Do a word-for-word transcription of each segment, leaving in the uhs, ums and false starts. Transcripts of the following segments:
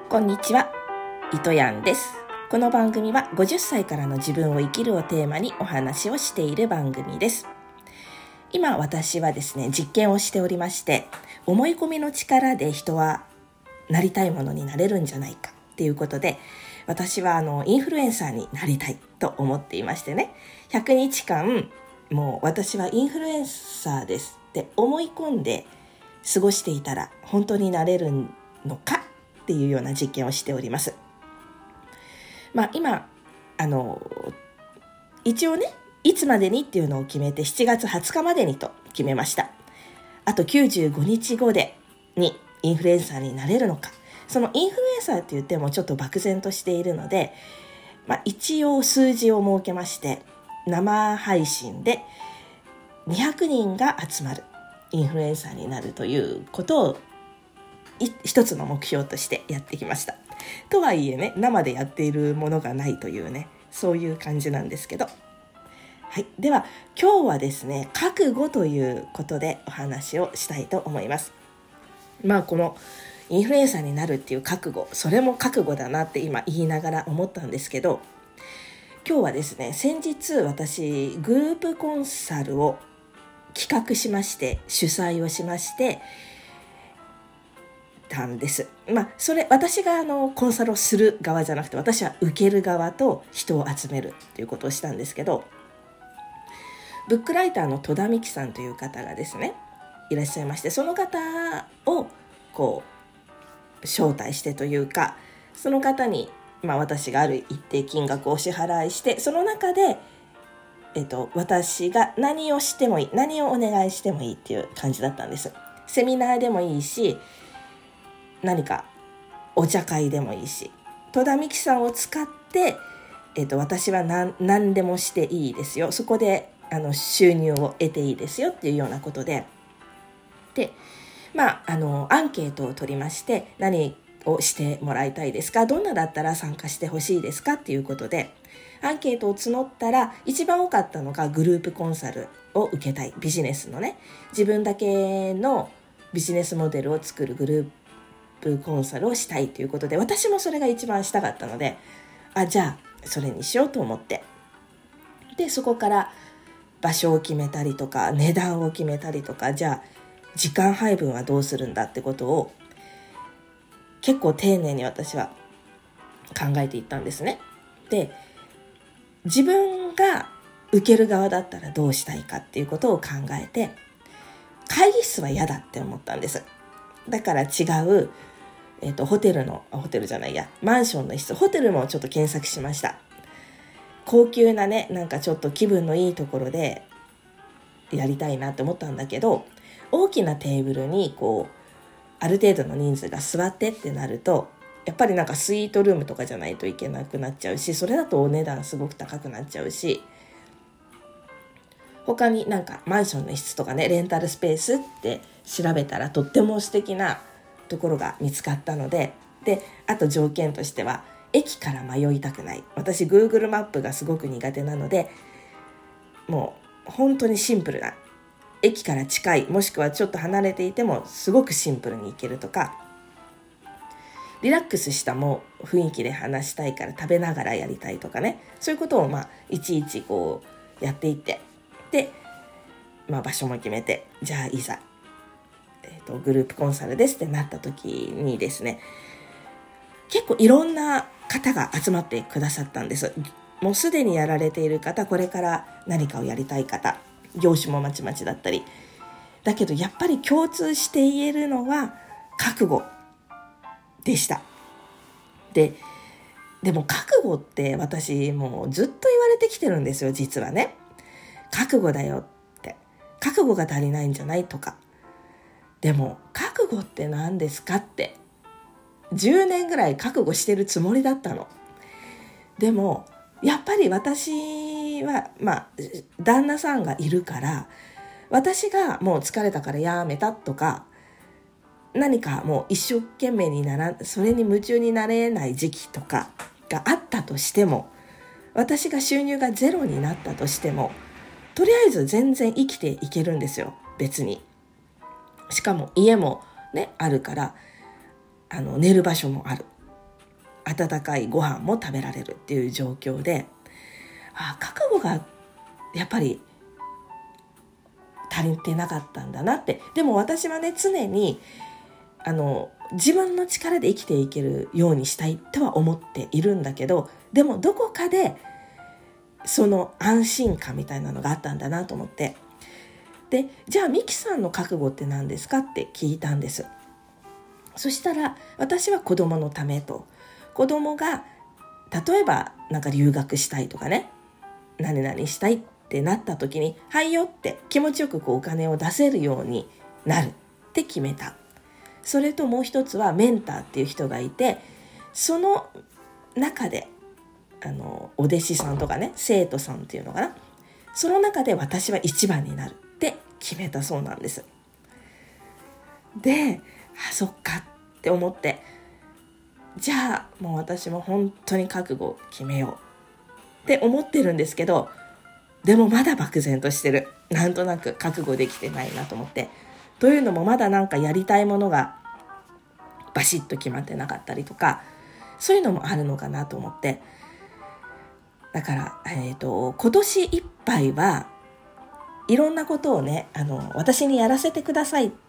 こんにちは、糸やんです。この番組はごじゅっさいからの自分を生きるをテーマにお話をしている番組です。今私はですね、実験をしておりまして、思い込みの力で人はなりたいものになれるんじゃないかっていうことで、私はあのインフルエンサーになりたいと思っていましてね、ひゃくにちかんもう私はインフルエンサーですって思い込んで過ごしていたら本当になれるのかっていうような実験をしております。まあ今あの一応ね、いつまでにっていうのを決めてしちがつはつかまでにと決めました。あときゅうじゅうごにちごでにインフルエンサーになれるのか。そのインフルエンサーって言ってもちょっと漠然としているので、まあ、一応数字を設けまして、生配信でにひゃくにんが集まるインフルエンサーになるということを一つの目標としてやってきました。とはいえね、生でやっているものがないというね、そういう感じなんですけど、はい、では今日はですね、覚悟ということでお話をしたいと思います。まあこのインフルエンサーになるっていう覚悟、それも覚悟だなって今言いながら思ったんですけど、今日はですね、先日私グループコンサルを企画しまして、主催をしましてたんです。まあそれ私があのコンサルをする側じゃなくて、私は受ける側と人を集めるっていうことをしたんですけど、ブックライターの戸田美希さんという方がですねいらっしゃいまして、その方をこう招待してというか、その方に、まあ、私がある一定金額をお支払いして、その中で、えっと、私が何をしてもいい、何をお願いしてもいいっていう感じだったんです。セミナーでもいいし、何かお茶会でもいいし、戸田美希さんを使って、えっと、私は 何, 何でもしていいですよ、そこであの収入を得ていいですよっていうようなことで、で、まあ、あのアンケートを取りまして、何をしてもらいたいですか、どんなだったら参加してほしいですかっていうことでアンケートを募ったら、一番多かったのがグループコンサルを受けたい、ビジネスのね、自分だけのビジネスモデルを作るグループコンサルをしたいということで、私もそれが一番したかったので、あ、じゃあそれにしようと思って、でそこから場所を決めたりとか、値段を決めたりとか、じゃあ時間配分はどうするんだってことを結構丁寧に私は考えていったんですね。で、自分が受ける側だったらどうしたいかっていうことを考えて、会議室は嫌だって思ったんです。だから違う、えっと、ホテルのホテルじゃないやマンションの一室、ホテルもちょっと検索しました。高級なね、なんかちょっと気分のいいところでやりたいなって思ったんだけど、大きなテーブルにこうある程度の人数が座ってってなると、やっぱりなんかスイートルームとかじゃないといけなくなっちゃうし、それだとお値段すごく高くなっちゃうし、他になんかマンションの一室とかね、レンタルスペースって調べたらとっても素敵なところが見つかったので、であと条件としては駅から迷いたくない。私 Google マップがすごく苦手なので、もう本当にシンプルな、駅から近い、もしくはちょっと離れていてもすごくシンプルに行けるとか、リラックスしたもう雰囲気で話したいから食べながらやりたいとかね、そういうことをまあいちいちこうやっていって、で、まあ、場所も決めて、じゃあいざ、えーと、グループコンサルですってなった時にですね、結構いろんな方が集まってくださったんです。もうすでにやられている方、これから何かをやりたい方、業種もまちまちだったり、だけどやっぱり共通して言えるのは覚悟でした。で、でも覚悟って私もうずっと言われてきてるんですよ、実はね。覚悟だよって、覚悟が足りないんじゃないとか。でも覚悟って何ですかって、じゅうねんぐらい覚悟してるつもりだったの。でもやっぱり私はまあ旦那さんがいるから、私がもう疲れたからやめたとか、何かもう一生懸命にならそれに夢中になれない時期とかがあったとしても、私が収入がゼロになったとしても、とりあえず全然生きていけるんですよ、別に。しかも家もねあるから、あの寝る場所もある。 温かいご飯も食べられるっていう状況で、あ、覚悟がやっぱり足りてなかったんだなって。でも私はね、常にあの自分の力で生きていけるようにしたいとは思っているんだけど、でもどこかでその安心感みたいなのがあったんだなと思って、で、じゃあミキさんの覚悟って何ですかって聞いたんです。そしたら、私は子供のためと、子供が例えばなんか留学したいとかね、何々したいってなった時に、はいよって気持ちよくこうお金を出せるようになるって決めた。それともう一つはメンターっていう人がいて、その中であのお弟子さんとかね、生徒さんっていうのかな、その中で私は一番になるって決めたそうなんです。で、あ、そっかって思って、じゃあもう私も本当に覚悟を決めようって思ってるんですけど、でもまだ漠然としてる。なんとなく覚悟できてないなと思って。というのもまだなんかやりたいものがバシッと決まってなかったりとか、そういうのもあるのかなと思って。だから、えーと、今年いっぱいはいろんなことをね、あの、私にやらせてくださいって、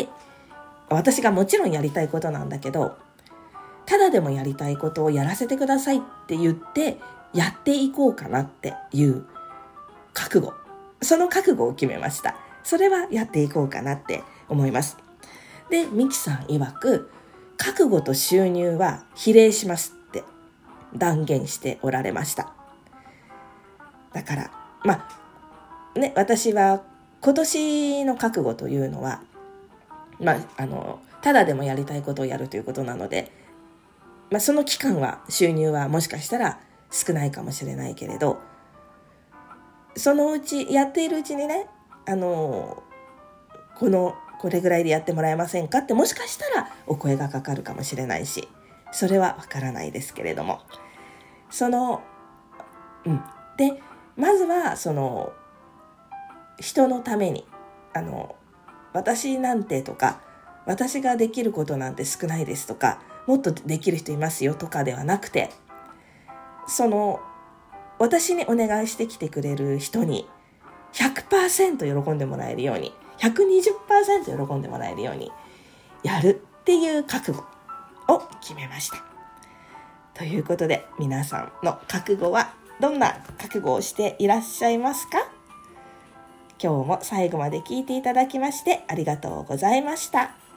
私がもちろんやりたいことなんだけど、ただでもやりたいことをやらせてくださいって言ってやっていこうかなっていう覚悟、その覚悟を決めました。それはやっていこうかなって思います。で、ミキさん曰く、覚悟と収入は比例しますって断言しておられました。だからまあね、私は今年の覚悟というのは、まああのただでもやりたいことをやるということなので、まあ、その期間は収入はもしかしたら少ないかもしれないけれど、そのうちやっているうちにね、あのこのこれぐらいでやってもらえませんかって、もしかしたらお声がかかるかもしれないし、それはわからないですけれども、そのうんでまずはその人のために、あの私なんてとか、私ができることなんて少ないですとか、もっとできる人いますよとかではなくて、その私にお願いしてきてくれる人に ひゃくパーセント 喜んでもらえるように、 ひゃくにじゅっパーセント 喜んでもらえるようにやるっていう覚悟を決めました。ということで、皆さんの覚悟はどんな覚悟をしていらっしゃいますか？今日も最後まで聞いていただきましてありがとうございました。